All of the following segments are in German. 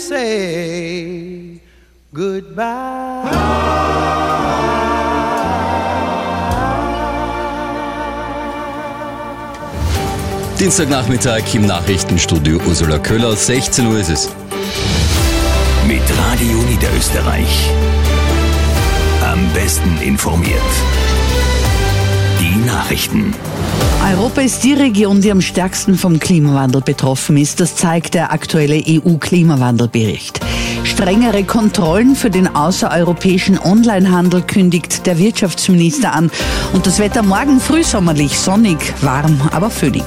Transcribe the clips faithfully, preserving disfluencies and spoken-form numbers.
say goodbye. Dienstagnachmittag im Nachrichtenstudio Ursula Köhler, sechzehn Uhr ist es. Mit Radio Niederösterreich. Am besten informiert. Die Nachrichten. Europa ist die Region, die am stärksten vom Klimawandel betroffen ist. Das zeigt der aktuelle E U-Klimawandelbericht. Strengere Kontrollen für den außereuropäischen Onlinehandel kündigt der Wirtschaftsminister an. Und das Wetter morgen frühsommerlich, sonnig, warm, aber föhnig.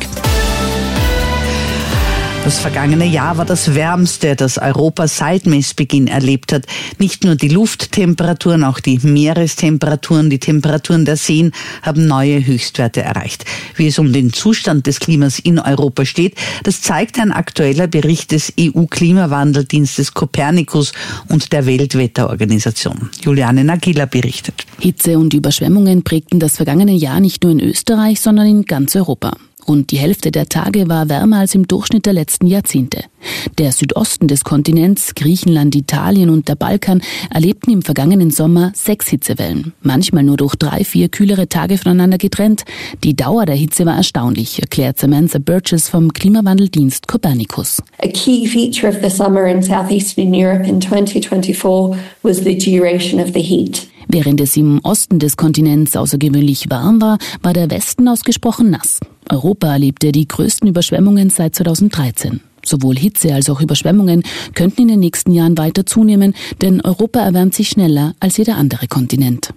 Das vergangene Jahr war das wärmste, das Europa seit Messbeginn erlebt hat. Nicht nur die Lufttemperaturen, auch die Meerestemperaturen, die Temperaturen der Seen haben neue Höchstwerte erreicht. Wie es um den Zustand des Klimas in Europa steht, das zeigt ein aktueller Bericht des E U-Klimawandeldienstes Copernicus und der Weltwetterorganisation. Juliane Nagila berichtet. Hitze und Überschwemmungen prägten das vergangene Jahr nicht nur in Österreich, sondern in ganz Europa. Rund die Hälfte der Tage war wärmer als im Durchschnitt der letzten Jahrzehnte. Der Südosten des Kontinents, Griechenland, Italien und der Balkan erlebten im vergangenen Sommer sechs Hitzewellen. Manchmal nur durch drei, vier kühlere Tage voneinander getrennt. Die Dauer der Hitze war erstaunlich, erklärt Samantha Burgess vom Klimawandeldienst Copernicus. A key feature of the summer in southeastern Europe in twenty twenty-four was the duration of the heat. Während es im Osten des Kontinents außergewöhnlich warm war, war der Westen ausgesprochen nass. Europa erlebte die größten Überschwemmungen seit zweitausenddreizehn. Sowohl Hitze als auch Überschwemmungen könnten in den nächsten Jahren weiter zunehmen, denn Europa erwärmt sich schneller als jeder andere Kontinent.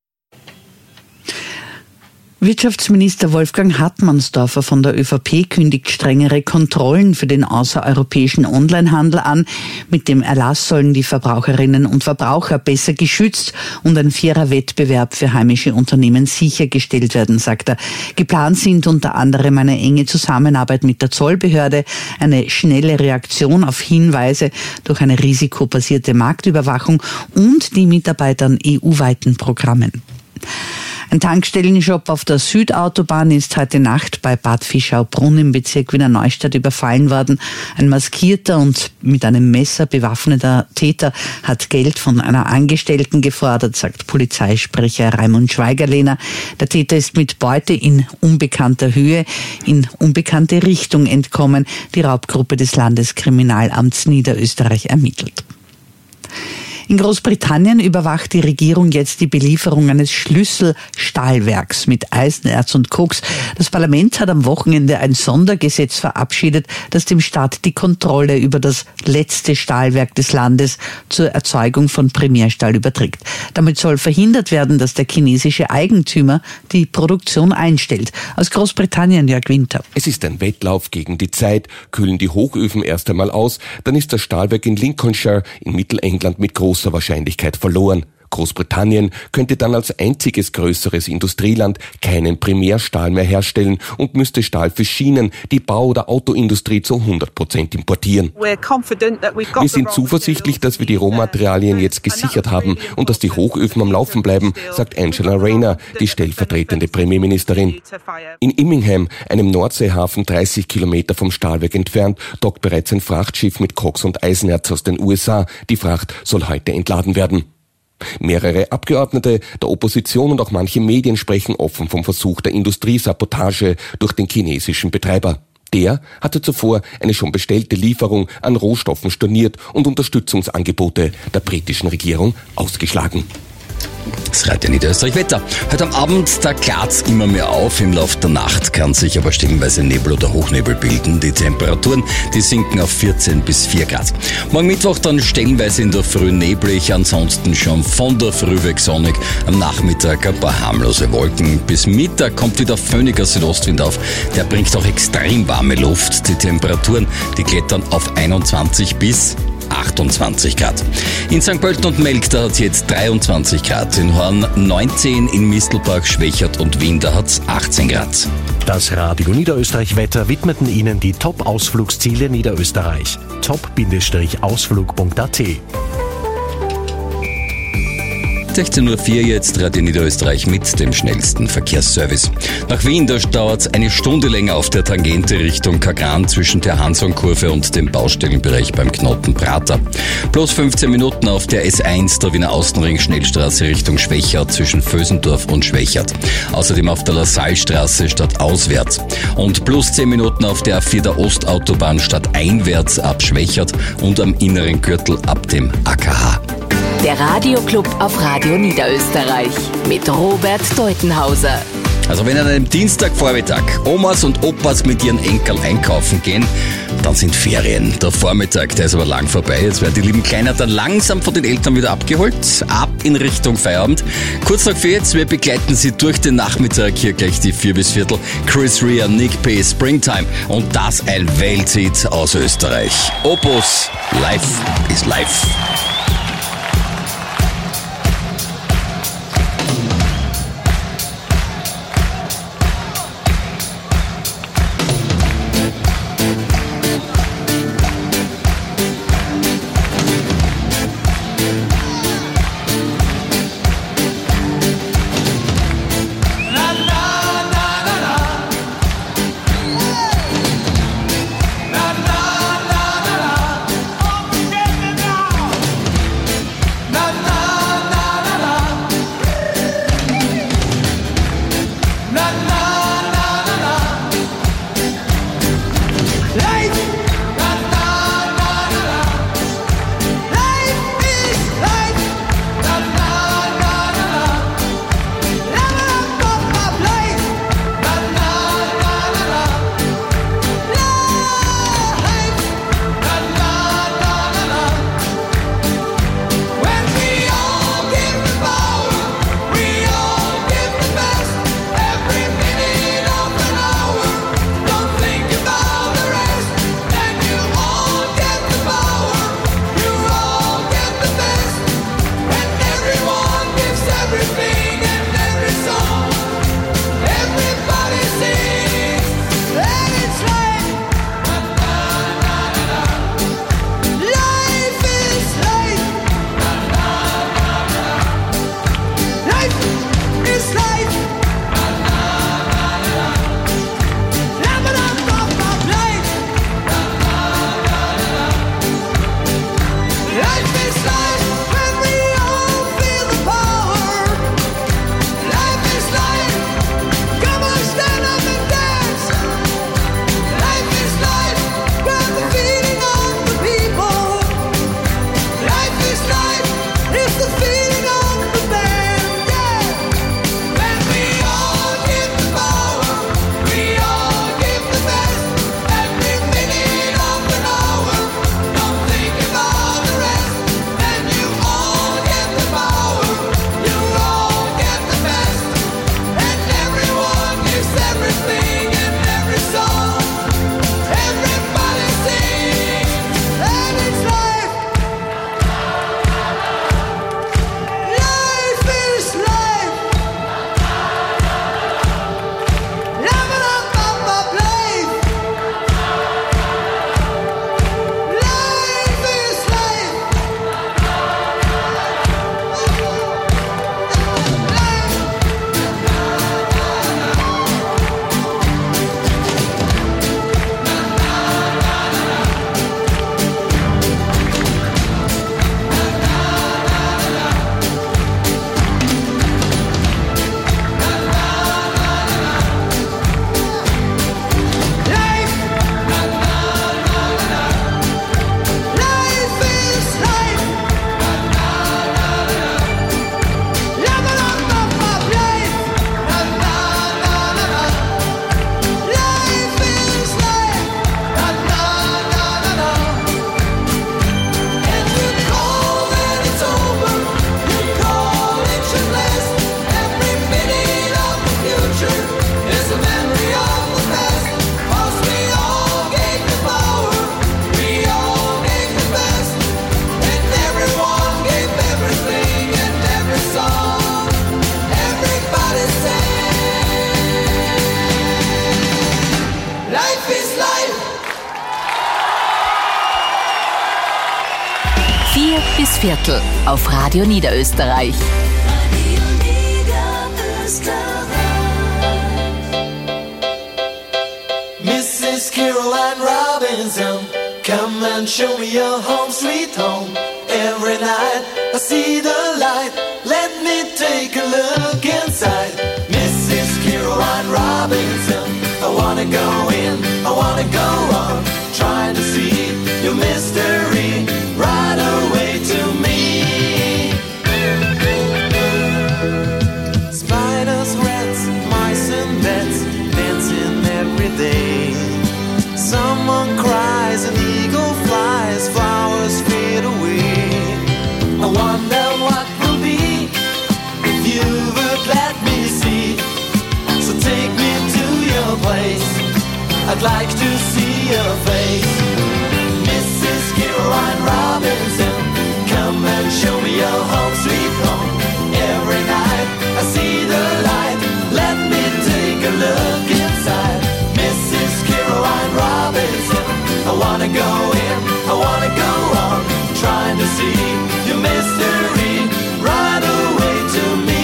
Wirtschaftsminister Wolfgang Hartmannsdorfer von der ÖVP kündigt strengere Kontrollen für den außereuropäischen Onlinehandel an. Mit dem Erlass sollen die Verbraucherinnen und Verbraucher besser geschützt und ein fairer Wettbewerb für heimische Unternehmen sichergestellt werden, sagt er. Geplant sind unter anderem eine enge Zusammenarbeit mit der Zollbehörde, eine schnelle Reaktion auf Hinweise durch eine risikobasierte Marktüberwachung und die Mitarbeit an E U-weiten Programmen. Ein Tankstellenshop auf der Südautobahn ist heute Nacht bei Bad Fischau-Brunn im Bezirk Wiener Neustadt überfallen worden. Ein maskierter und mit einem Messer bewaffneter Täter hat Geld von einer Angestellten gefordert, sagt Polizeisprecher Raimund Schweigerlehner. Der Täter ist mit Beute in unbekannter Höhe in unbekannte Richtung entkommen. Die Raubgruppe des Landeskriminalamts Niederösterreich ermittelt. In Großbritannien überwacht die Regierung jetzt die Belieferung eines Schlüsselstahlwerks mit Eisenerz und Koks. Das Parlament hat am Wochenende ein Sondergesetz verabschiedet, das dem Staat die Kontrolle über das letzte Stahlwerk des Landes zur Erzeugung von Primärstahl überträgt. Damit soll verhindert werden, dass der chinesische Eigentümer die Produktion einstellt. Aus Großbritannien, Jörg Winter. Es ist ein Wettlauf gegen die Zeit. Kühlen die Hochöfen erst einmal aus, dann ist das Stahlwerk in Lincolnshire in Mittelengland mit großer Wahrscheinlichkeit verloren. Großbritannien könnte dann als einziges größeres Industrieland keinen Primärstahl mehr herstellen und müsste Stahl für Schienen, die Bau- oder Autoindustrie zu hundert Prozent importieren. Wir sind zuversichtlich, dass wir die Rohmaterialien jetzt gesichert haben und dass die Hochöfen am Laufen bleiben, sagt Angela Rayner, die stellvertretende Premierministerin. In Immingham, einem Nordseehafen dreißig Kilometer vom Stahlwerk entfernt, dockt bereits ein Frachtschiff mit Koks und Eisenerz aus den U S A. Die Fracht soll heute entladen werden. Mehrere Abgeordnete der Opposition und auch manche Medien sprechen offen vom Versuch der Industriesabotage durch den chinesischen Betreiber. Der hatte zuvor eine schon bestellte Lieferung an Rohstoffen storniert und Unterstützungsangebote der britischen Regierung ausgeschlagen. Das Radio Niederösterreich Wetter. Heute am Abend, da klart's immer mehr auf. Im Laufe der Nacht kann sich aber stellenweise Nebel oder Hochnebel bilden. Die Temperaturen, die sinken auf vierzehn bis vier Grad. Morgen Mittwoch dann stellenweise in der Früh neblig, ansonsten schon von der Früh weg sonnig. Am Nachmittag ein paar harmlose Wolken. Bis Mittag kommt wieder föhniger Südostwind auf. Der bringt auch extrem warme Luft. Die Temperaturen, die klettern auf einundzwanzig bis achtundzwanzig Grad. In Sankt Pölten und Melk, da hat es jetzt dreiundzwanzig Grad. In Horn neunzehn, in Mistelbach, Schwächert und Wien, da hat es achtzehn Grad. Das Radio Niederösterreich Wetter widmeten Ihnen die Top-Ausflugsziele Niederösterreich. top Bindestrich ausflug Punkt a t. sechzehn Uhr vier jetzt Radio Niederösterreich mit dem schnellsten Verkehrsservice. Nach Wien, da dauert es eine Stunde länger auf der Tangente Richtung Kagran zwischen der Hansonkurve und dem Baustellenbereich beim Knoten Prater. Plus fünfzehn Minuten auf der S eins der Wiener Außenring Schnellstraße Richtung Schwächert zwischen Vösendorf und Schwächert. Außerdem auf der Lasallstraße statt auswärts. Und plus zehn Minuten auf der A vier der Ostautobahn statt einwärts ab Schwächert und am inneren Gürtel ab dem A K H. Der Radioclub auf Radio Niederösterreich mit Robert Deutenhauser. Also wenn an einem Dienstagvormittag Omas und Opas mit ihren Enkeln einkaufen gehen, dann sind Ferien. Der Vormittag, der ist aber lang vorbei. Jetzt werden die lieben Kleiner dann langsam von den Eltern wieder abgeholt, ab in Richtung Feierabend. Kurz nach vier jetzt, wir begleiten Sie durch den Nachmittag, hier gleich die vier bis Viertel. Chris Rea, Nick P, Springtime und das ein Welthit aus Österreich. Opus, Life is Life. vier bis Viertel auf Radio Niederösterreich. Missus Caroline Robinson, come and show me your home sweet home. Every night I see the light, let me take a look inside. Missus Caroline Robinson, I wanna go in, I wanna go on, trying to see your mystery right away to me. Spiders, rats, mice and bats, dancing every day. Someone cries, an eagle flies, flowers fade away. I wonder what will be if you would let me see. So take me to your place, I'd like to see your face. Missus Caroline Robinson, come and show me your home sweet home. Every night I see the light, let me take a look inside. Missus Caroline Robinson, I wanna go in, I wanna go on, trying to see your mystery right away to me.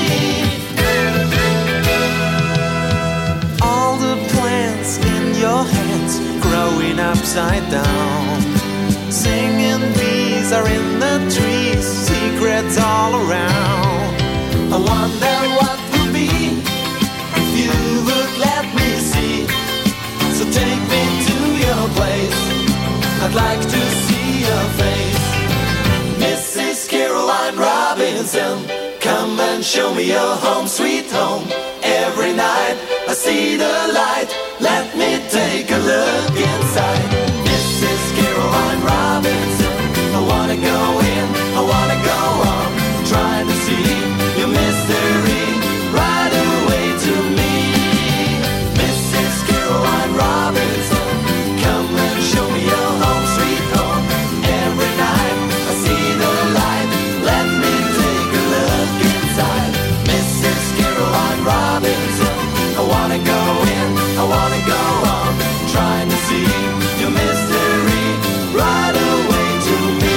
All the plants in your hands growing upside down, singing bees are in the trees, secrets all around. I wonder what will be if you would let me see. So take me to your place, I'd like to see your face. Missus Caroline Robinson, come and show me your home sweet home. Every night I see the light, let me take a look inside. Missus Caroline Robinson, I wanna go in, I wanna go on, trying to see your mystery right away to me. Missus Caroline Robinson, come and show me your home sweet home. Every night I see the light, let me take a look inside. Missus Caroline Robinson, I wanna go in, I wanna go on, trying to see your mystery right away to me.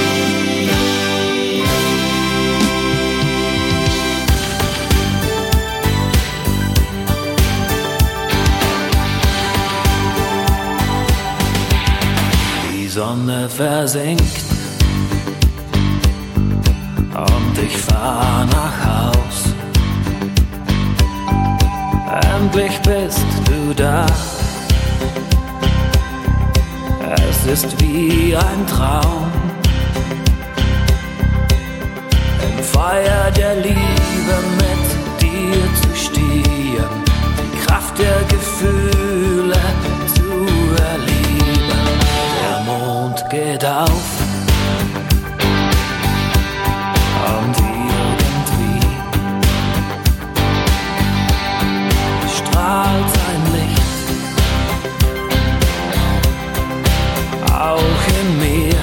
Die Sonne versinkt und ich fahr nach Haus. Endlich bist du da. Es ist wie ein Traum. Im Feuer der Liebe mit dir zu stehen, die Kraft der Gefühle zu erleben. Der Mond geht auf und irgendwie strahlt sein Licht auch in mir.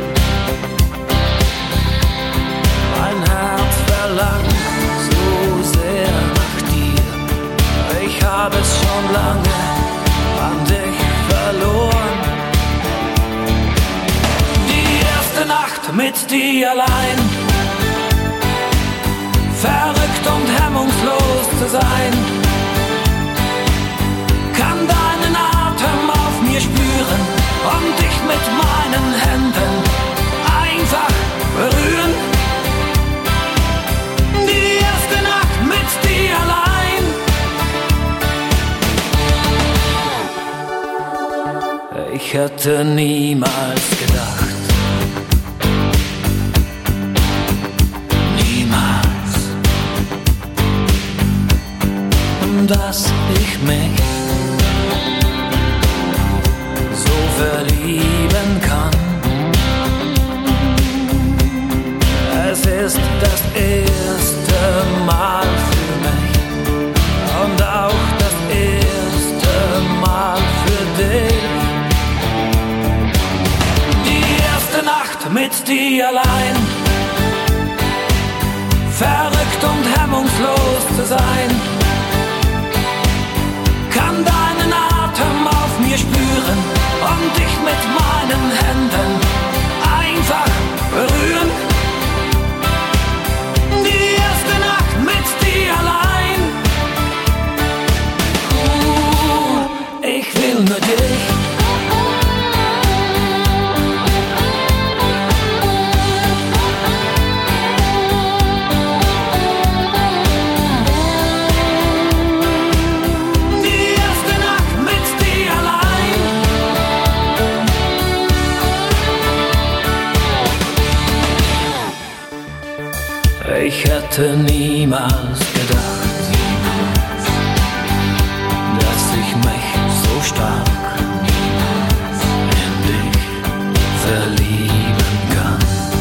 Mein Herz verlangt so sehr nach dir. Ich habe es schon lange an dich verloren. Die erste Nacht mit dir allein, verrückt und hemmungslos zu sein, kann deinen Atem auf mir spüren und dich mit meinen Händen einfach berühren. Die erste Nacht mit dir allein. Ich hätte niemals gedacht, niemals, dass ich mich so verlieben kann. Es ist das erste Mal für mich und auch das erste Mal für dich. Die erste Nacht mit dir allein, verrückt und hemmungslos zu sein, kann deinen Atem auf mir spüren und dich mit meinen Händen einfach berühren. Die erste Nacht mit dir allein. Uh, ich will nur dich. Ich hätte niemals gedacht, dass ich mich so stark in dich verlieben kann.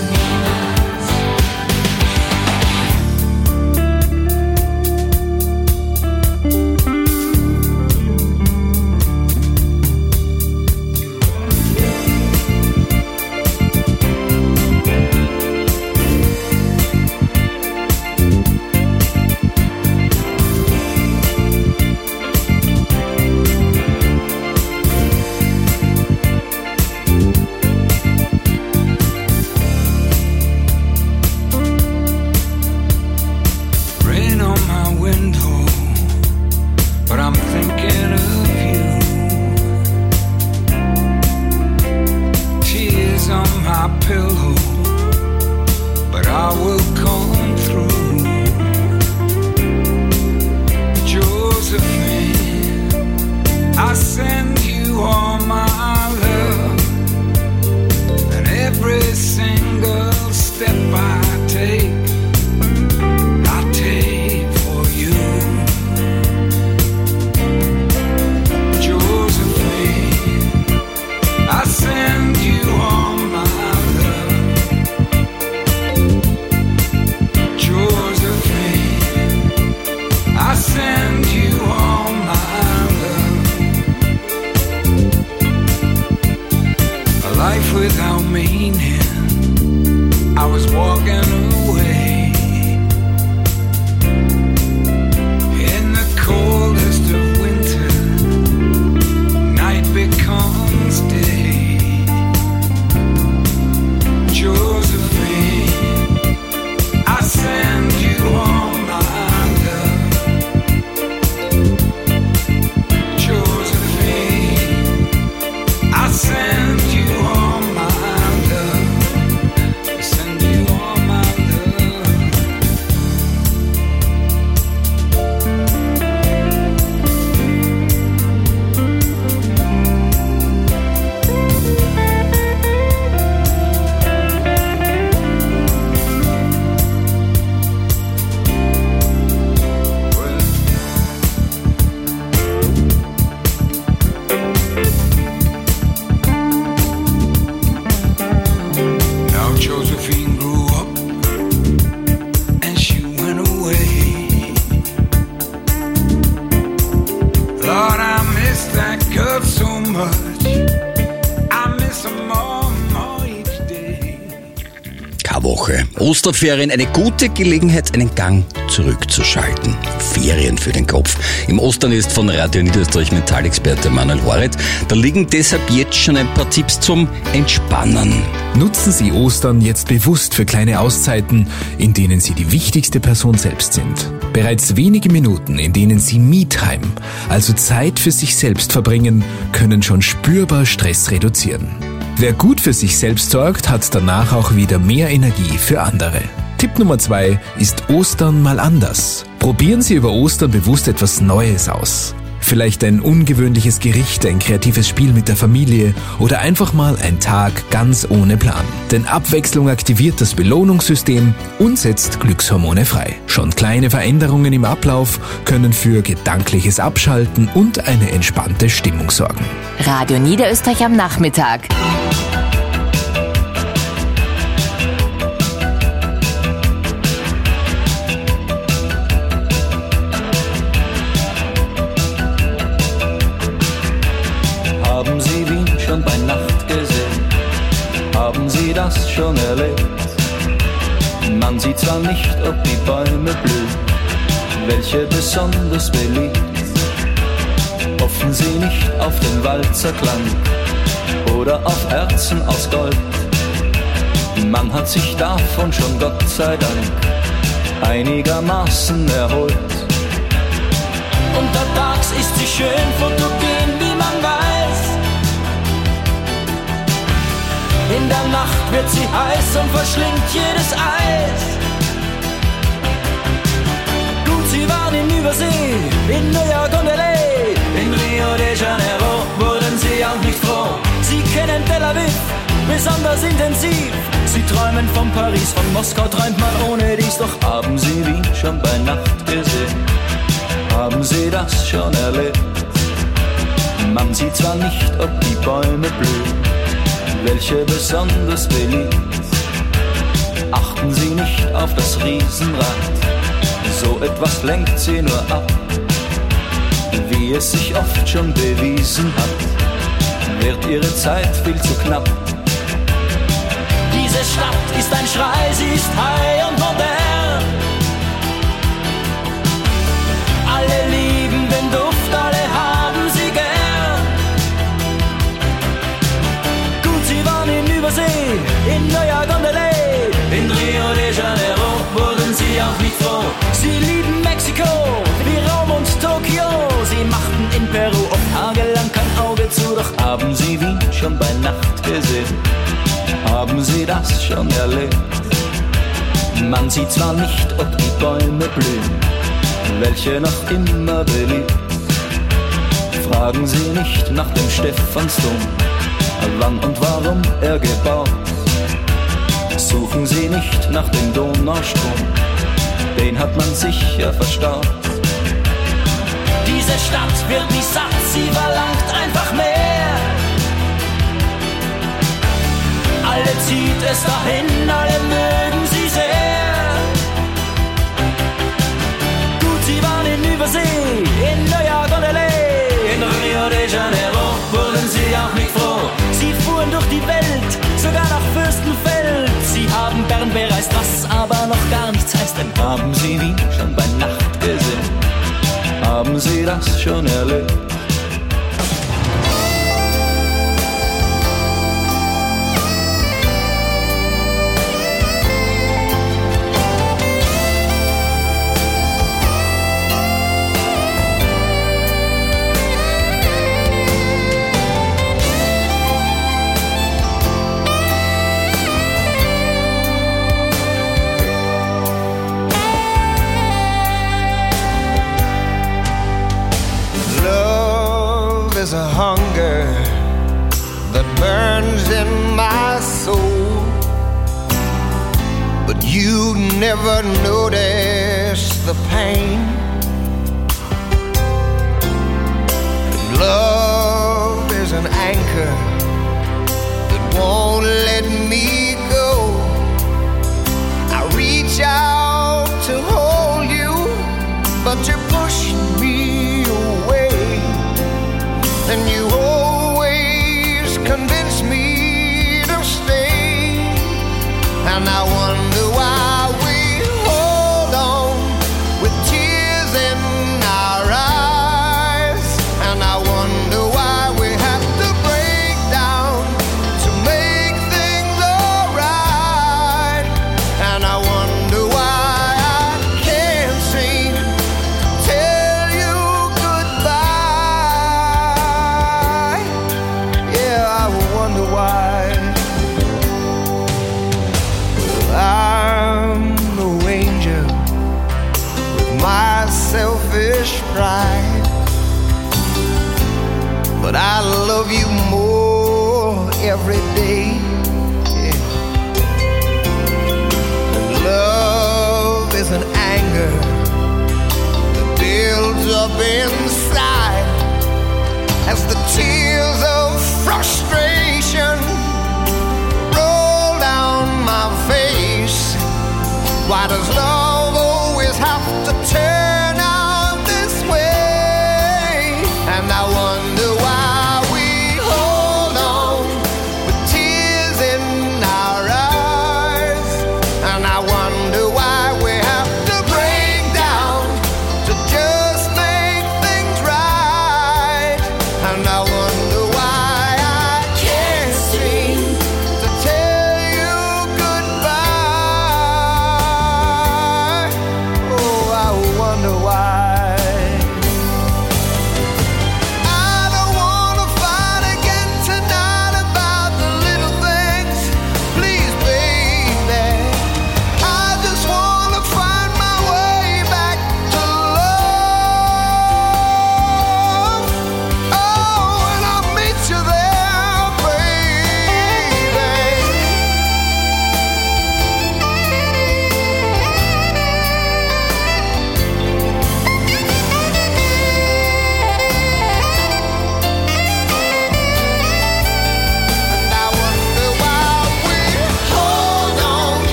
Osterferien, eine gute Gelegenheit, einen Gang zurückzuschalten. Ferien für den Kopf. Im Ostern ist von Radio Niederösterreich Mentalexperte Manuel Horit. Da liegen deshalb jetzt schon ein paar Tipps zum Entspannen. Nutzen Sie Ostern jetzt bewusst für kleine Auszeiten, in denen Sie die wichtigste Person selbst sind. Bereits wenige Minuten, in denen Sie Me-Time, also Zeit für sich selbst verbringen, können schon spürbar Stress reduzieren. Wer gut für sich selbst sorgt, hat danach auch wieder mehr Energie für andere. Tipp Nummer zwei ist Ostern mal anders. Probieren Sie über Ostern bewusst etwas Neues aus. Vielleicht ein ungewöhnliches Gericht, ein kreatives Spiel mit der Familie oder einfach mal ein Tag ganz ohne Plan. Denn Abwechslung aktiviert das Belohnungssystem und setzt Glückshormone frei. Schon kleine Veränderungen im Ablauf können für gedankliches Abschalten und eine entspannte Stimmung sorgen. Radio Niederösterreich am Nachmittag. Haben Sie Wien schon bei Nacht gesehen? Haben Sie das schon erlebt? Man sieht zwar nicht, ob die Bäume blühen, welche besonders beliebt. Hoffen Sie nicht auf den Walzerklang oder auf Herzen aus Gold. Man hat sich davon schon, Gott sei Dank, einigermaßen erholt. Untertags ist sie schön fotogen, wie man weiß. In der Nacht wird sie heiß und verschlingt jedes Eis. Gut, sie waren in Übersee, in New York und L A. In Rio de Janeiro wurden sie auch nicht froh. Sie kennen Tel Aviv besonders intensiv. Sie träumen von Paris, von Moskau träumt man ohne dies. Doch haben Sie Wien schon bei Nacht gesehen? Haben Sie das schon erlebt? Man sieht zwar nicht, ob die Bäume blühen, welche besonders beliebt. Achten Sie nicht auf das Riesenrad, so etwas lenkt Sie nur ab. Wie es sich oft schon bewiesen hat, wird Ihre Zeit viel zu knapp. Diese Stadt ist ein Schrei, sie ist high und modern. Alle lieben den Duft, alle haben sie gern. Gut, sie waren in Übersee, in Neujahr-Gondelay. In Rio de Janeiro wurden sie auch nicht froh. Sie lieben Mexiko, wie Rom und Tokio. Sie machten in Peru oft tagelang kein Auge zu. Doch haben sie Wien schon bei Nacht gesehen? Haben Sie das schon erlebt? Man sieht zwar nicht, ob die Bäume blühen, welche noch immer beliebt. Fragen Sie nicht nach dem Stephansdom, wann und warum er gebaut. Suchen Sie nicht nach dem Donaustrom, den hat man sicher verstaut. Diese Stadt wird nicht satt, sie verlangt einfach mehr. Alle zieht es dahin, alle mögen sie sehr. Gut, sie waren in Übersee, in Neujahr-Gondelay. In Rio de Janeiro wurden sie auch nicht froh. Sie fuhren durch die Welt, sogar nach Fürstenfeld. Sie haben Bern bereist, was aber noch gar nichts heißt. Denn haben Sie Wien schon bei Nacht gesehen? Haben Sie das schon erlebt? There's a hunger that burns in my soul, but you never notice the pain. And love is an anchor that won't let me go. I reach out to hold you, but you push me away. And you always convince me to stay. And I wonder why we hold on with tears in our eyes. And I wonder why we have to break down to make things alright. And I wonder why I can't seem to tell you goodbye. Why? Well, I'm no angel with my selfish pride, but I love you more every day. Yeah. And love is an anger that builds up inside as the tears of frustration roll down my face. Why does love always have to turn out this way? And I wonder why we hold on with tears in our eyes. And I wonder why we have to break down to just make things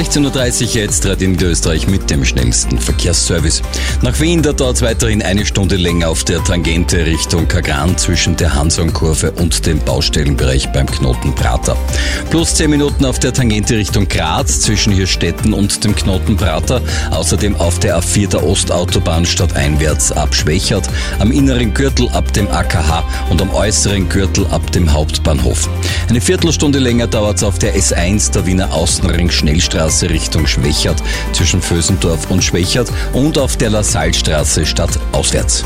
sechzehn Uhr dreißig jetzt, Radio Niederösterreich mit dem schnellsten Verkehrsservice. Nach Wien, da dauert es weiterhin eine Stunde länger auf der Tangente Richtung Kagran zwischen der Hansaumkurve und dem Baustellenbereich beim Knoten Prater. Plus zehn Minuten auf der Tangente Richtung Graz zwischen Hirstetten und dem Knoten Prater. Außerdem auf der A vier der Ostautobahn stadteinwärts ab Schwächert, am inneren Gürtel ab dem A K H und am äußeren Gürtel ab dem Hauptbahnhof. Eine Viertelstunde länger dauert es auf der S eins der Wiener Außenring Schnellstraße Richtung Schwächert zwischen Vösendorf und Schwächert und auf der LaSalle-Straße stadtauswärts.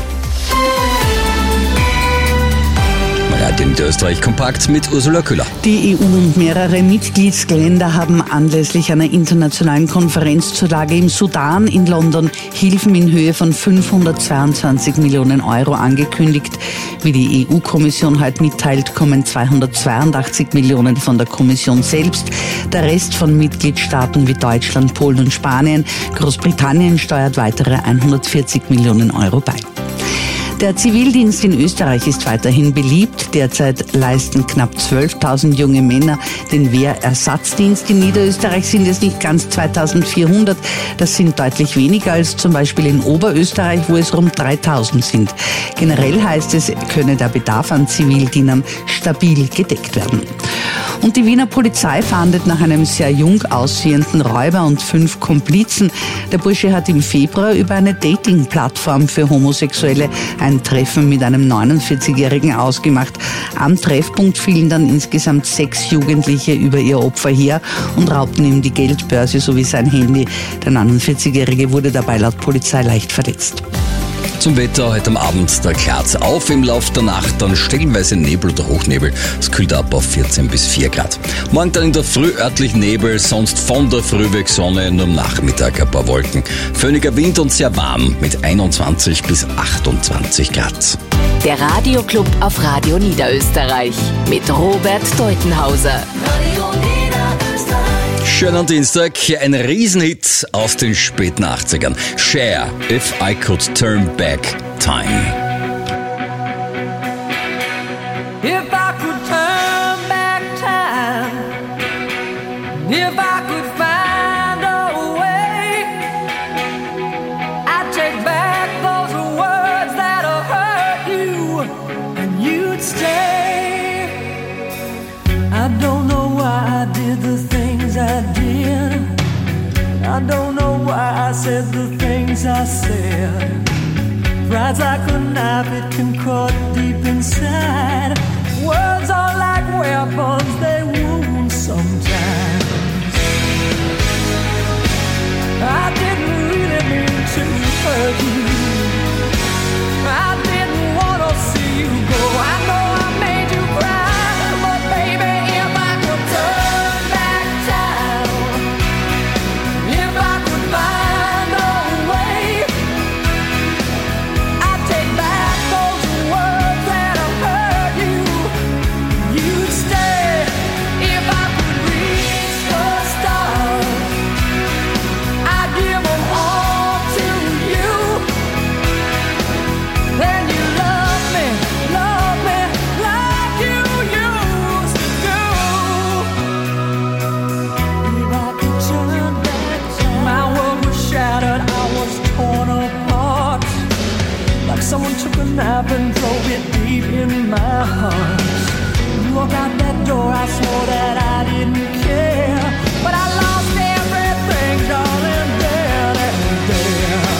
Radio Niederösterreich kompakt mit Ursula Köhler. Die E U und mehrere Mitgliedsländer haben anlässlich einer internationalen Konferenz zur Lage im Sudan in London Hilfen in Höhe von fünfhundertzweiundzwanzig Millionen Euro angekündigt. Wie die E U-Kommission heute mitteilt, kommen zweihundertzweiundachtzig Millionen von der Kommission selbst. Der Rest von Mitgliedstaaten wie Deutschland, Polen und Spanien. Großbritannien steuert weitere hundertvierzig Millionen Euro bei. Der Zivildienst in Österreich ist weiterhin beliebt. Derzeit leisten knapp zwölftausend junge Männer den Wehrersatzdienst. In Niederösterreich sind es nicht ganz zweitausendvierhundert. Das sind deutlich weniger als zum Beispiel in Oberösterreich, wo es rund dreitausend sind. Generell heißt es, könne der Bedarf an Zivildienern stabil gedeckt werden. Und die Wiener Polizei fahndet nach einem sehr jung aussehenden Räuber und fünf Komplizen. Der Bursche hat im Februar über eine Dating-Plattform für Homosexuelle ein Treffen mit einem neunundvierzigjährigen ausgemacht. Am Treffpunkt fielen dann insgesamt sechs Jugendliche über ihr Opfer her und raubten ihm die Geldbörse sowie sein Handy. Der neunundvierzigjährige wurde dabei laut Polizei leicht verletzt. Zum Wetter heute am Abend, da klart's auf im Laufe der Nacht, dann stellenweise Nebel oder Hochnebel. Es kühlt ab auf vierzehn bis vier Grad. Morgen dann in der Früh örtlich Nebel, sonst von der Früh weg Sonne, nur am Nachmittag ein paar Wolken. Föhniger Wind und sehr warm mit einundzwanzig bis achtundzwanzig Grad. Der Radioclub auf Radio Niederösterreich mit Robert Deutenhauser. Schönen Dienstag, ein Riesenhit aus den späten achtzigern. Cher, If I Could Turn Back Time. If I could turn back time, if I could find a way, I'd take back those words that hurt you, and you'd stay. I don't know why I did the things I did. I don't know why I said the things I said. Pride's like a knife, it can cut deep inside. Words are like weapons, they wound sometimes. I didn't really mean to hurt you. I didn't want to see you go. I know I made you cry, but baby, if I could turn back time, if I could find a way, I'd take back those words that have hurt you. You'd stay if I could reach the stars. I'd give them all to you. Then you love me, love me like you used to do. If I could turn back time, my world was shattered, I was torn apart. Like someone took a knife and drove it deep in my heart. You walked out that door, I swore that I didn't care, but I lost everything, darling, there and there.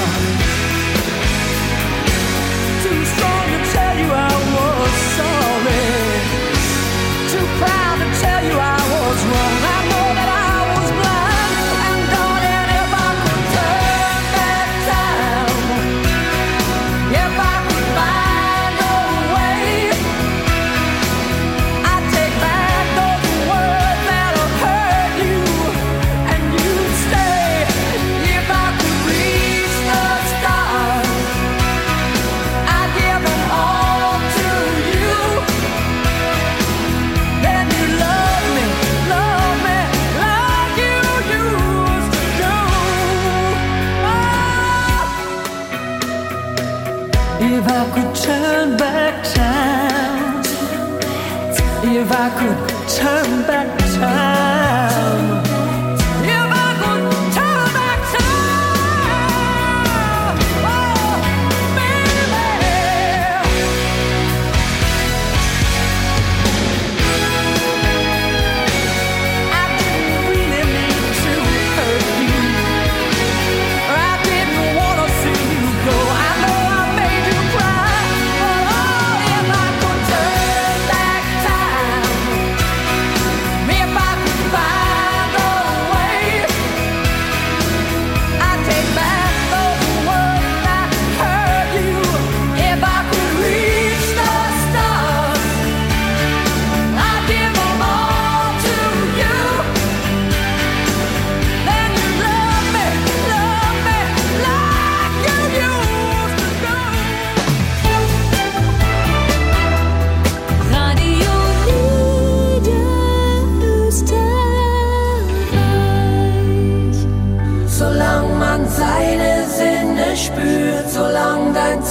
Too strong to tell you I was sorry, too proud to tell you I was wrong. I know that I was blind, and darling, if I could turn back time, if I could find a way, I'd take back those words that have hurt you, and you'd stay. If I could reach the stars, I'd give them all to you. Then you love me, love me like you used to do. Oh. If I could turn back time, if I could turn back time, if I could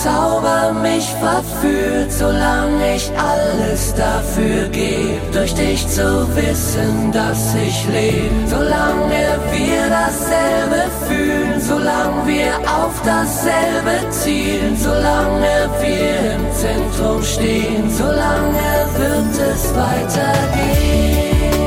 Zauber mich verführt, solange ich alles dafür gebe, durch dich zu wissen, dass ich lebe. Solange wir dasselbe fühlen, solange wir auf dasselbe zielen, solange wir im Zentrum stehen, solange wird es weitergehen.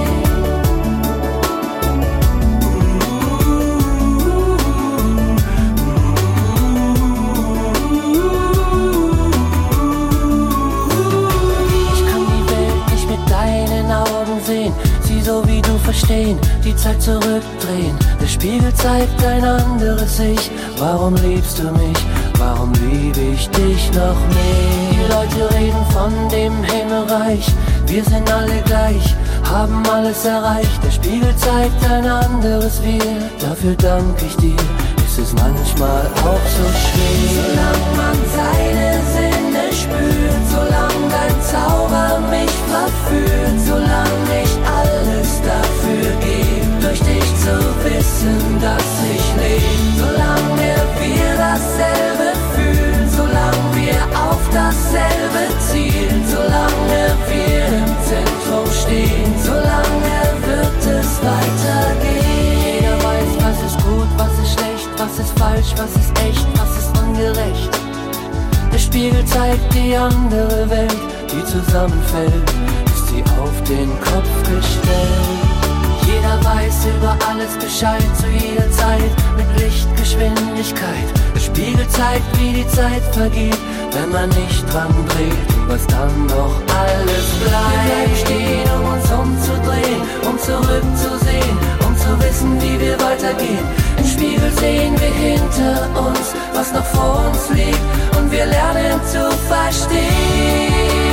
So wie du verstehen, die Zeit zurückdrehen. Der Spiegel zeigt ein anderes Ich. Warum liebst du mich? Warum liebe ich dich noch mehr? Die Leute reden von dem Himmelreich. Wir sind alle gleich, haben alles erreicht. Der Spiegel zeigt ein anderes Wir. Dafür danke ich dir. Ist es manchmal auch so schwer. Solange man seine Sinne spürt, solange dein Zauber mich verführt, solange ich alles dafür gebe, durch dich zu wissen, dass ich lebe. Solange wir dasselbe fühlen, solange wir auf dasselbe zielen, solange wir im Zentrum stehen, solange wird es weitergehen. Jeder weiß, was ist gut, was ist schlecht, was ist falsch, was ist echt, was ist ungerecht. Der Spiegel zeigt die andere Welt, die zusammenfällt, ist sie auf den Kopf gestellt. Jeder weiß über alles Bescheid, zu jeder Zeit, mit Lichtgeschwindigkeit. Der Spiegel zeigt, wie die Zeit vergeht, wenn man nicht dran dreht, was dann noch alles bleibt. Wir bleiben stehen, um uns umzudrehen, um zurückzusehen, um zu wissen, wie wir weitergehen. Im Spiegel sehen wir hinter uns, was noch vor uns liegt, und wir lernen zu verstehen.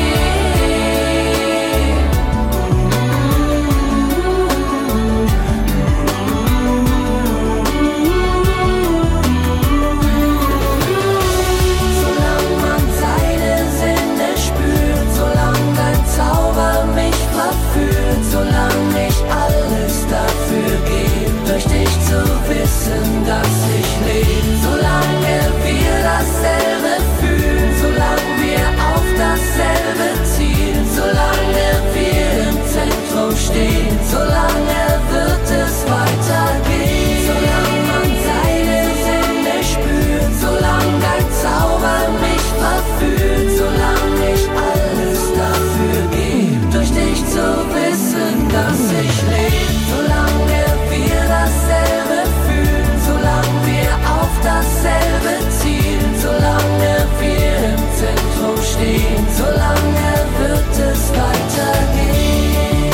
Solange ich alles dafür gebe, durch dich zu wissen, dass ich lebe. Solange wir dasselbe fühlen, solange wir auf dasselbe zielen, solange wir im Zentrum stehen, solange wird es weitergehen. Solange man seine Sinne spürt, solange dein Zauber mich verführt, solange ich alles dafür gebe, durch dich zu wissen, dass ich lebe. Solange wir dasselbe fühlen, solange wir auf dasselbe zielen, solange wir im Zentrum stehen, solange wird es weitergehen.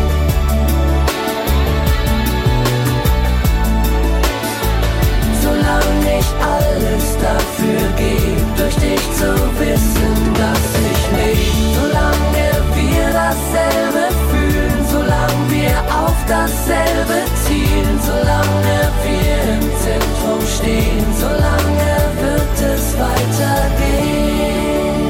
Solange ich alles dafür gebe, durch dich zu wissen, dass ich lebe. Solange wir dasselbe fühlen, solange wir auf dasselbe zielen, solange wir im Zentrum stehen, solange wird es weitergehen.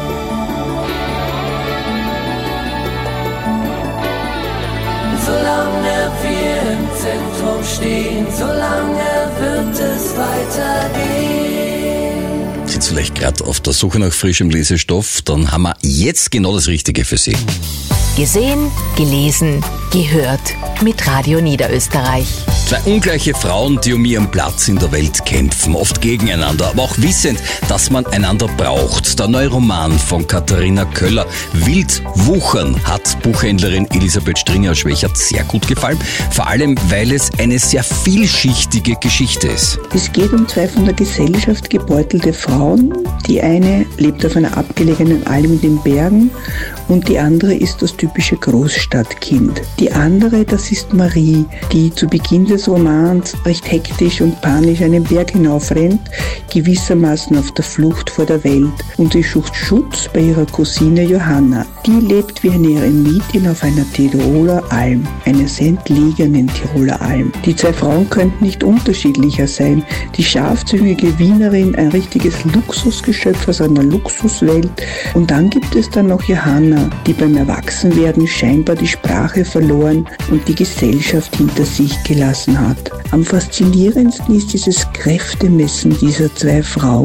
Solange wir im Zentrum stehen, solange wird es weitergehen. Sind Sie vielleicht gerade auf der Suche nach frischem Lesestoff? Dann haben wir jetzt genau das Richtige für Sie. Gesehen, gelesen, gehört mit Radio Niederösterreich. Zwei ungleiche Frauen, die um ihren Platz in der Welt kämpfen, oft gegeneinander, aber auch wissend, dass man einander braucht. Der neue Roman von Katharina Köller, Wild wuchern, hat Buchhändlerin Elisabeth Stringer-Schwächert sehr gut gefallen. Vor allem, weil es eine sehr vielschichtige Geschichte ist. Es geht um zwei von der Gesellschaft gebeutelte Frauen. Die eine lebt auf einer abgelegenen Alm in den Bergen und die andere ist das typische Großstadtkind. Die andere, das ist Marie, die zu Beginn des Romans recht hektisch und panisch einen Berg hinaufrennt, gewissermaßen auf der Flucht vor der Welt, und sie sucht Schutz bei ihrer Cousine Johanna. Die lebt wie eine Eremitin auf einer Tiroler Alm, einer sehr entlegenen Tiroler Alm. Die zwei Frauen könnten nicht unterschiedlicher sein. Die scharfzüngige Wienerin, ein richtiges Luxusgeschöpf aus einer Luxuswelt, und dann gibt es dann noch Johanna, die beim Erwachsenwerden scheinbar die Sprache verloren und die Gesellschaft hinter sich gelassen hat. Am faszinierendsten ist dieses Kräftemessen dieser zwei Frauen,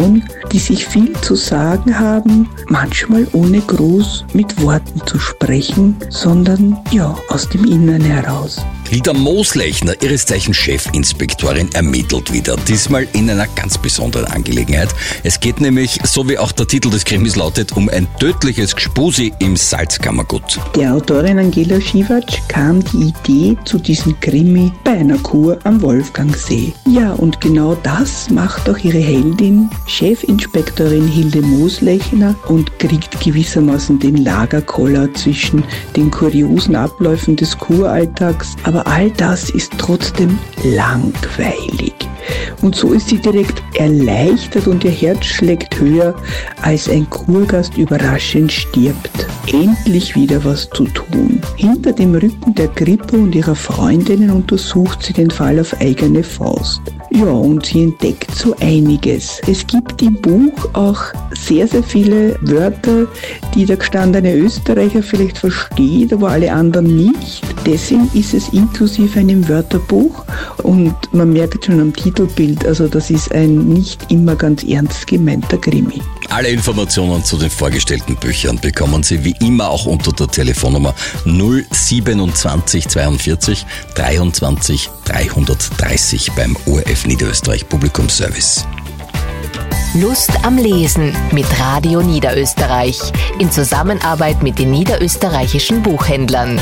die sich viel zu sagen haben, manchmal ohne groß mit Worten zu sprechen, sondern ja, aus dem Innern heraus. Hilda Mooslechner, ihres Zeichens Chefinspektorin, ermittelt wieder. Diesmal in einer ganz besonderen Angelegenheit. Es geht nämlich, so wie auch der Titel des Krimis lautet, um ein tödliches Gspusi im Salzkammergut. Der Autorin Angela Schiwatsch kam die Idee zu diesem Krimi bei einer Kur am Wolfgangsee. Ja, und genau das macht auch ihre Heldin, Chefinspektorin Hilde Mooslechner, und kriegt gewissermaßen den Lagerkoller zwischen den kuriosen Abläufen des Kuralltags, aber all das ist trotzdem langweilig. Und so ist sie direkt erleichtert und ihr Herz schlägt höher, als ein Kurgast überraschend stirbt. Endlich wieder was zu tun. Hinter dem Rücken der Kripo und ihrer Freundinnen untersucht sie den Fall auf eigene Faust. Ja, und sie entdeckt so einiges. Es gibt im Buch auch sehr, sehr viele Wörter, die der gestandene Österreicher vielleicht versteht, aber alle anderen nicht. Deswegen ist es inklusive einem Wörterbuch und man merkt schon am Titelbild, also das ist ein nicht immer ganz ernst gemeinter Krimi. Alle Informationen zu den vorgestellten Büchern bekommen Sie wie immer auch unter der Telefonnummer null siebenundzwanzig zweiundvierzig dreiundzwanzig dreihundertdreißig beim O R F Niederösterreich Publikumsservice. Lust am Lesen mit Radio Niederösterreich in Zusammenarbeit mit den niederösterreichischen Buchhändlern.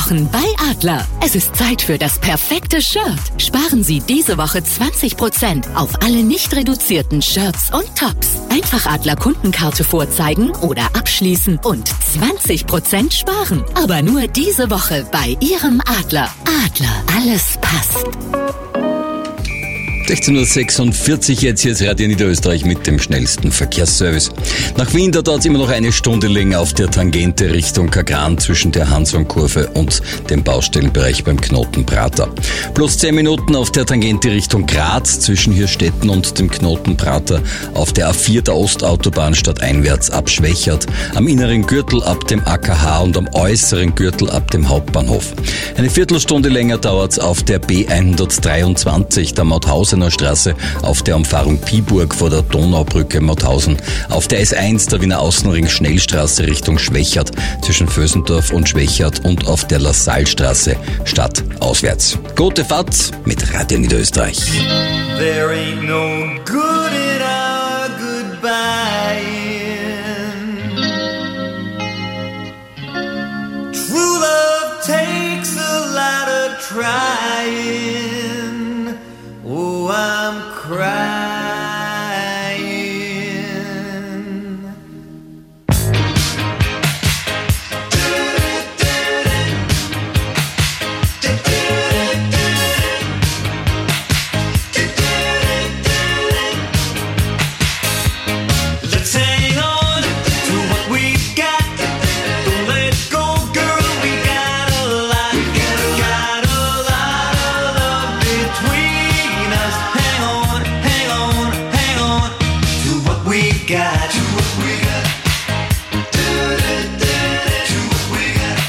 Wochen bei Adler. Es ist Zeit für das perfekte Shirt. Sparen Sie diese Woche zwanzig Prozent auf alle nicht reduzierten Shirts und Tops. Einfach Adler Kundenkarte vorzeigen oder abschließen und zwanzig Prozent sparen. Aber nur diese Woche bei Ihrem Adler. Adler, alles passt. sechzehn Uhr sechsundvierzig jetzt, hier ist Radio Niederösterreich mit dem schnellsten Verkehrsservice. Nach Wien, da dauert es immer noch eine Stunde länger auf der Tangente Richtung Kagran zwischen der Hansson-Kurve und dem Baustellenbereich beim Knoten Prater. Plus zehn Minuten auf der Tangente Richtung Graz zwischen Hirstetten und dem Knoten Prater auf der A vier der Ostautobahn stadteinwärts ab Schwächert, am inneren Gürtel ab dem A K H und am äußeren Gürtel ab dem Hauptbahnhof. Eine Viertelstunde länger dauert es auf der B hundertdreiundzwanzig der Mauthausen Straße, auf der Umfahrung Piburg vor der Donaubrücke Mauthausen, auf der S eins der Wiener Außenring Schnellstraße Richtung Schwächert zwischen Vösendorf und Schwächert und auf der Lassalstraße stadtauswärts. Gute Fahrt mit Radio Niederösterreich. There ain't no good in our goodbye. True love takes a lot of trying. Oh, I'm crying. Let's hang on to what we've got. Don't let go, girl. We got a lot, got a lot of love between us. Hang on, hang on, hang on to what we got. To what we got. To what we got.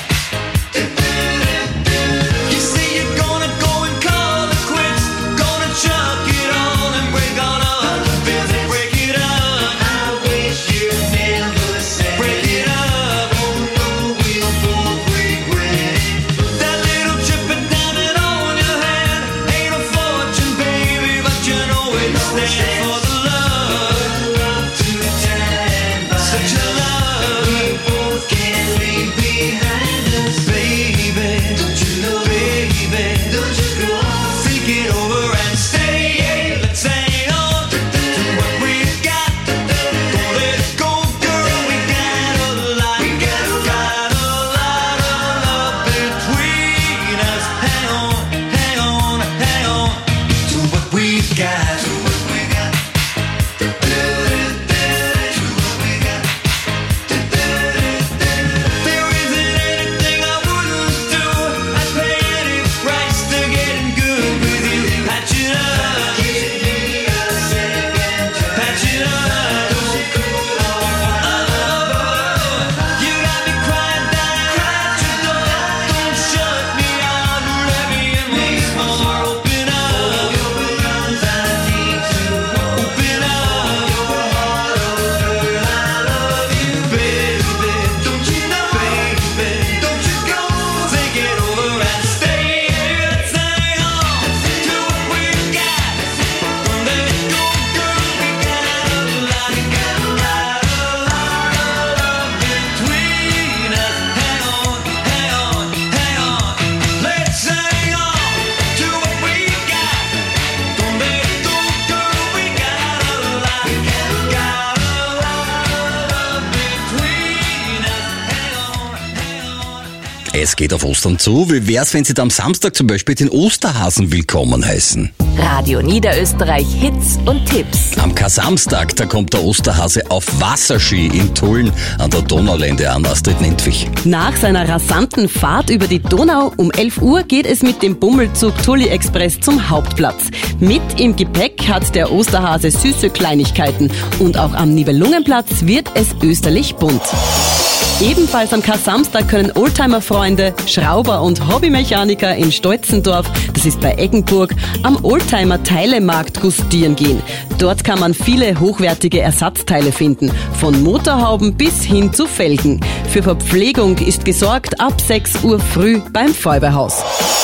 You say you're gonna go and call it quits, gonna chuck it all and break all up the bills and break it up. I wish you never said break it up. Oh no, we'll both regret it. That little chipping diamond on your hand ain't a fortune, baby, but you know it stands for the love to time. Such a love we both can't leave behind us, baby. Don't you know, baby? Don't you go think it over and stay. Let's hang on to what we've got. Don't let it go, girl. We got a lot, we got a lot, a lot of love between us. Hang on, hang on, hang on to what we've got. To what we got. To what we got. There isn't anything I wouldn't do. I'd pay any price to get in good with you. Patch it up, give me a second. Patch it up, don't go oh, you got me crying down at your door. Don't shut me out, let me in once more. Open up your arms, I need to open up your heart, oh girl, I love you, baby. Don't you know, baby? Don't you go think it over and stay. Let's hang on to what we've got. Don't let it go, girl. We got a lot, got a lot, a lot of love between us. Hang on, hang on, hang on. Let's hang on to what we've got. Don't let it go, girl. We got a lot, got a lot of love between us. Hang on, hang on. Es geht auf Ostern zu. Wie wär's, wenn Sie da am Samstag zum Beispiel den Osterhasen willkommen heißen? Radio Niederösterreich Hits und Tipps. Am Kasamstag, da kommt der Osterhase auf Wasserski in Tulln an der Donaulände an. Astrid Nentwich. Nach seiner rasanten Fahrt über die Donau um elf Uhr geht es mit dem Bummelzug Tulli Express zum Hauptplatz. Mit im Gepäck hat der Osterhase süße Kleinigkeiten und auch am Nibelungenplatz wird es österlich bunt. Ebenfalls am Kar-Samstag können Oldtimer-Freunde, Schrauber und Hobbymechaniker in Stolzendorf, das ist bei Eggenburg, am Oldtimer-Teilemarkt gustieren gehen. Dort kann man viele hochwertige Ersatzteile finden, von Motorhauben bis hin zu Felgen. Für Verpflegung ist gesorgt ab sechs Uhr früh beim Feuerwehrhaus.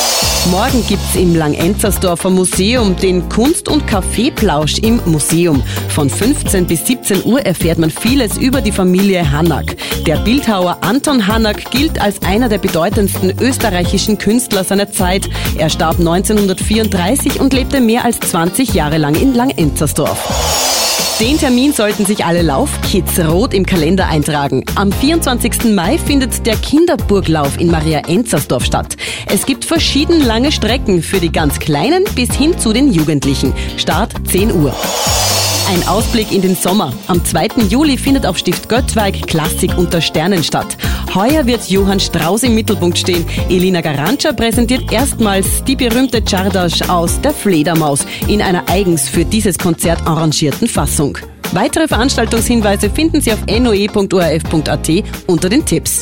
Morgen gibt's im Langenzersdorfer Museum den Kunst- und Kaffeeplausch im Museum. Von fünfzehn bis siebzehn Uhr erfährt man vieles über die Familie Hanak. Der Bildhauer Anton Hanak gilt als einer der bedeutendsten österreichischen Künstler seiner Zeit. Er starb neunzehnhundertvierunddreißig und lebte mehr als zwanzig Jahre lang in Langenzersdorf. Den Termin sollten sich alle Laufkids rot im Kalender eintragen. Am vierundzwanzigsten Mai findet der Kinderburglauf in Maria-Enzersdorf statt. Es gibt verschieden lange Strecken für die ganz Kleinen bis hin zu den Jugendlichen. Start zehn Uhr. Ein Ausblick in den Sommer. Am zweiten Juli findet auf Stift Göttweig Klassik unter Sternen statt. Heuer wird Johann Strauss im Mittelpunkt stehen. Elina Garantscha präsentiert erstmals die berühmte Czardas aus Der Fledermaus in einer eigens für dieses Konzert arrangierten Fassung. Weitere Veranstaltungshinweise finden Sie auf n o e punkt o r f punkt a t unter den Tipps.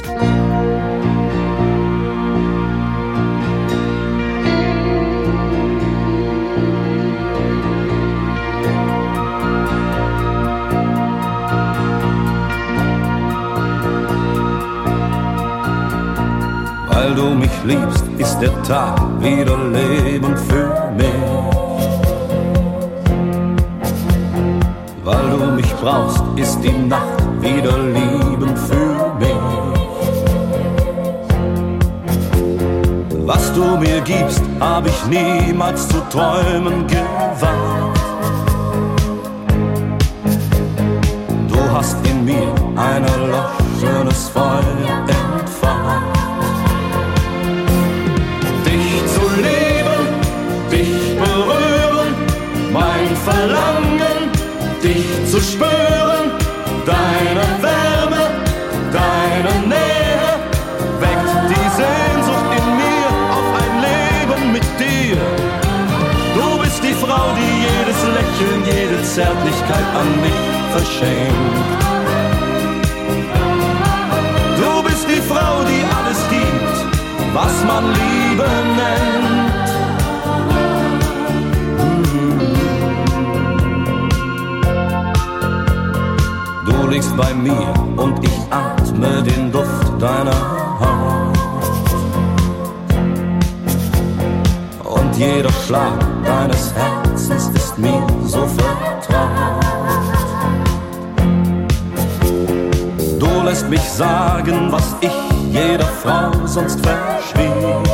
Weil du mich liebst, ist der Tag wieder Leben für mich. Weil du mich brauchst, ist die Nacht wieder Leben für mich. Was du mir gibst, hab ich niemals zu träumen gewagt. Du hast in mir ein erloschenes Feuer entfacht. Dich berühren, mein Verlangen, dich zu spüren, deine Wärme, deine Nähe, weckt die Sehnsucht in mir auf ein Leben mit dir. Du bist die Frau, die jedes Lächeln, jede Zärtlichkeit an mich verschenkt. Du bist die Frau, die alles gibt, was man Liebe nennt. Du liegst bei mir und ich atme den Duft deiner Haut. Und jeder Schlag deines Herzens ist mir so vertraut. Du lässt mich sagen, was ich jeder Frau sonst verschwieg.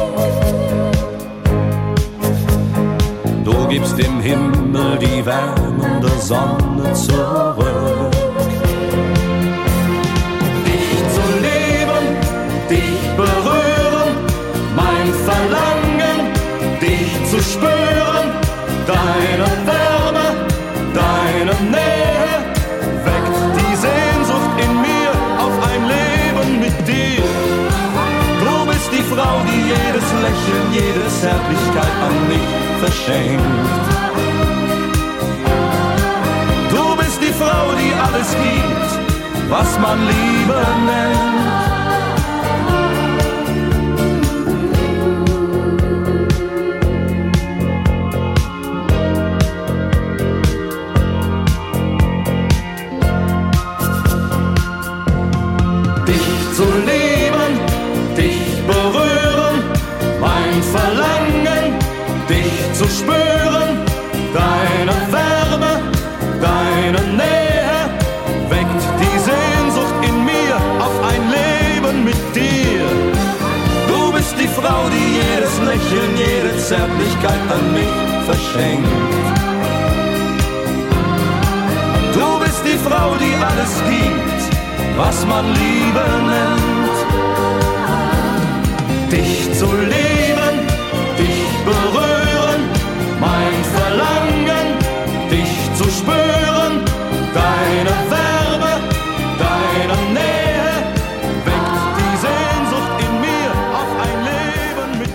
Du gibst dem Himmel die wärmende Sonne zurück. Dich berühren, mein Verlangen, dich zu spüren, deine Wärme, deine Nähe, weckt die Sehnsucht in mir auf ein Leben mit dir. Du bist die Frau, die jedes Lächeln, jede Zärtlichkeit an mich verschenkt. Du bist die Frau, die alles gibt, was man Liebe nennt. Zu leben, dich berühren, mein Verlangen, dich zu spüren, deine Wärme, deine Nähe, weckt die Sehnsucht in mir auf ein Leben mit dir. Du bist die Frau, die jedes Lächeln, jede Zärtlichkeit an mich verschenkt. Du bist die Frau, die alles gibt, was man Liebe nennt. Dich zu leben, dich berühren, mein Verlangen, dich zu spüren, deine Wärme, deine Nähe, weckt die Sehnsucht in mir auf ein Leben mit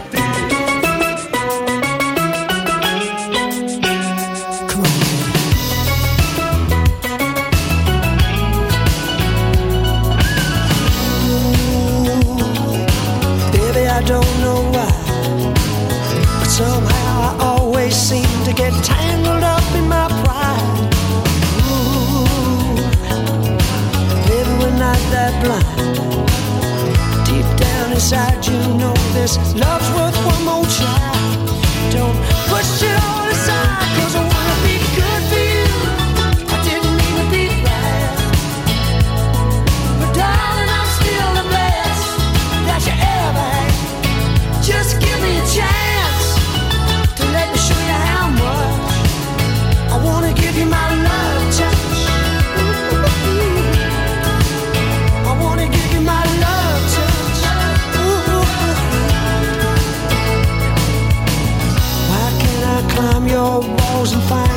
I don't know why, but somehow I always seem to get tangled up in my pride. Ooh, maybe we're not that blind. Deep down inside you know this love's worth one more try.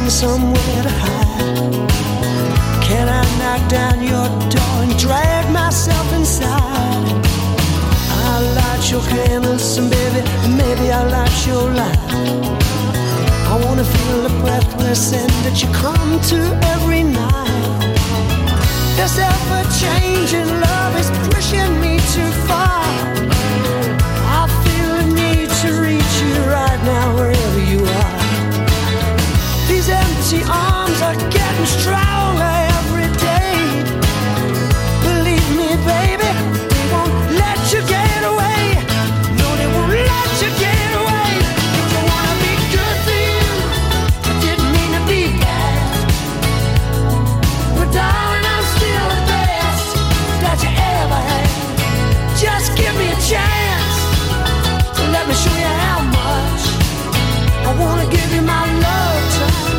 find somewhere to hide. Can I knock down your door and drag myself inside? I'll light your candles and baby, maybe I'll light your light. I wanna feel the breathless end that you come to every night. This ever-changing love is pushing me too far. I feel the need to reach you right now wherever you are. These empty arms are getting stronger every day. Believe me, baby, they won't let you get away. No, they won't let you get away. If I wanna be good for you, I didn't mean to be bad. But darling, I'm still the best that you ever had. Just give me a chance to let me show you how much I wanna give you my love touch.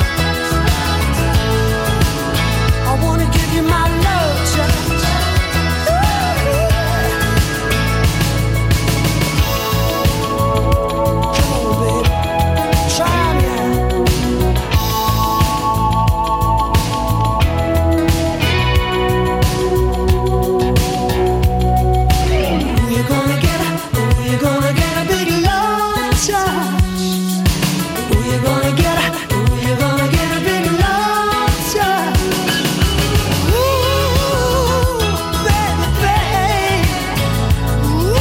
I wanna give you my love touch. Come on, baby, try me out. Ooh, you're gonna get a, ooh, you're gonna get a big love touch. Ooh, you're gonna get a, ooh, you're gonna get a big love touch. Ooh, baby, baby. Ooh,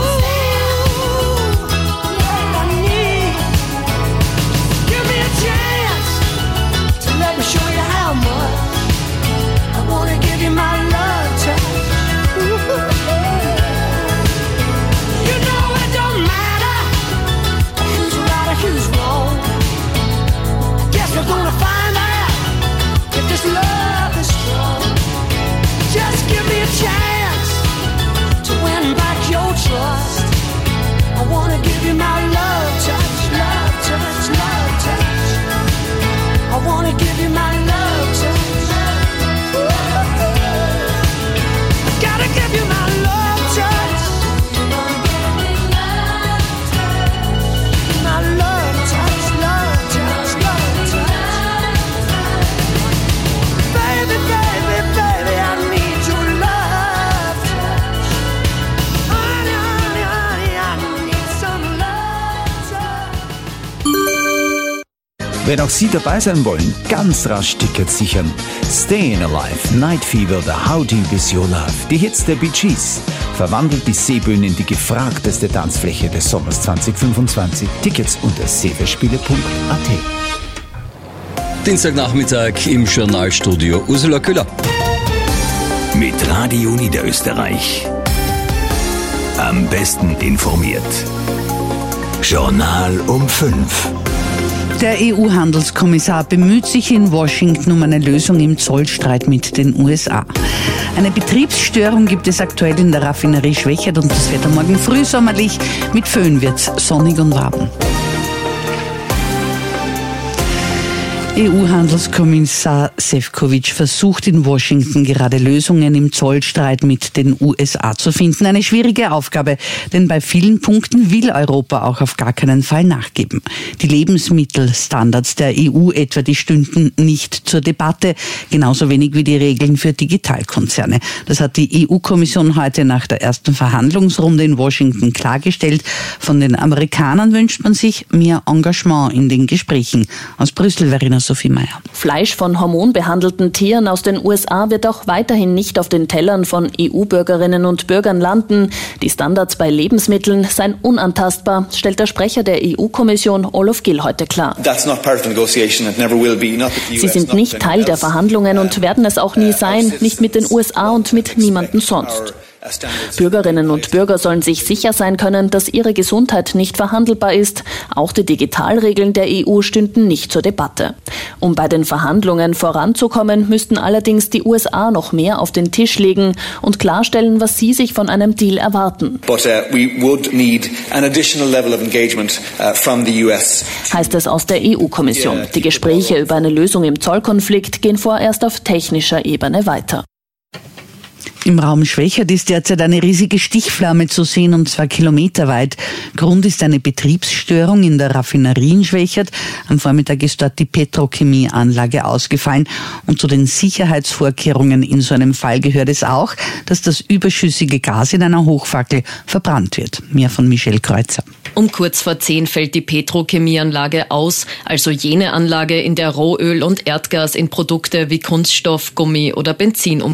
what I need. Give me a chance to let me show you how much I wanna give you my love touch. Ooh, you know it don't matter who's right or who's wrong. Guess we're gonna find out if this love is strong. Just give me a chance to win back your trust. I wanna give you my love touch, love touch, love touch. I wanna give you my love touch. I gotta give you my love touch. My love touch, love touch, love touch. Baby, baby, baby, I need your love touch. Honey, honey, honey, I need some love touch. Wenn auch Sie dabei sein wollen, ganz rasch Tickets sichern. Stayin' Alive, Night Fever, The How Deep Is Your Love, die Hits der Bee Gees, verwandelt die Seebühne in die gefragteste Tanzfläche des Sommers zwanzig fünfundzwanzig. Tickets unter seeverspiele punkt a t. Dienstagnachmittag im Journalstudio Ursula Köhler. Mit Radio Niederösterreich. Am besten informiert. Journal um fünf. Der E U-Handelskommissar bemüht sich in Washington um eine Lösung im Zollstreit mit den U S A. Eine Betriebsstörung gibt es aktuell in der Raffinerie Schwechat und das Wetter morgen früh sommerlich. Mit Föhn wird's sonnig und warm. E U-Handelskommissar Šefčovič versucht in Washington gerade Lösungen im Zollstreit mit den U S A zu finden. Eine schwierige Aufgabe, denn bei vielen Punkten will Europa auch auf gar keinen Fall nachgeben. Die Lebensmittelstandards der E U etwa, die stünden nicht zur Debatte, genauso wenig wie die Regeln für Digitalkonzerne. Das hat die E U-Kommission heute nach der ersten Verhandlungsrunde in Washington klargestellt. Von den Amerikanern wünscht man sich mehr Engagement in den Gesprächen. Aus Brüssel, Verena Sophie Meyer. Fleisch von hormonbehandelten Tieren aus den U S A wird auch weiterhin nicht auf den Tellern von E U-Bürgerinnen und Bürgern landen. Die Standards bei Lebensmitteln seien unantastbar, stellt der Sprecher der E U-Kommission Olof Gill heute klar. Sie sind nicht Teil der Verhandlungen und werden es auch nie sein, nicht mit den U S A und mit niemandem sonst. Bürgerinnen und Bürger sollen sich sicher sein können, dass ihre Gesundheit nicht verhandelbar ist. Auch die Digitalregeln der E U stünden nicht zur Debatte. Um bei den Verhandlungen voranzukommen, müssten allerdings die U S A noch mehr auf den Tisch legen und klarstellen, was sie sich von einem Deal erwarten. But, uh, we would need an additional level of engagement uh, from the U S. Heißt es aus der E U-Kommission. Die Gespräche über eine Lösung im Zollkonflikt gehen vorerst auf technischer Ebene weiter. Im Raum Schwechat ist derzeit eine riesige Stichflamme zu sehen, und zwar kilometerweit. Grund ist eine Betriebsstörung in der Raffinerie in Schwechat. Am Vormittag ist dort die Petrochemieanlage ausgefallen. Und zu den Sicherheitsvorkehrungen in so einem Fall gehört es auch, dass das überschüssige Gas in einer Hochfackel verbrannt wird. Mehr von Michelle Kreuzer. Um kurz vor zehn fällt die Petrochemieanlage aus, also jene Anlage, in der Rohöl und Erdgas in Produkte wie Kunststoff, Gummi oder Benzin um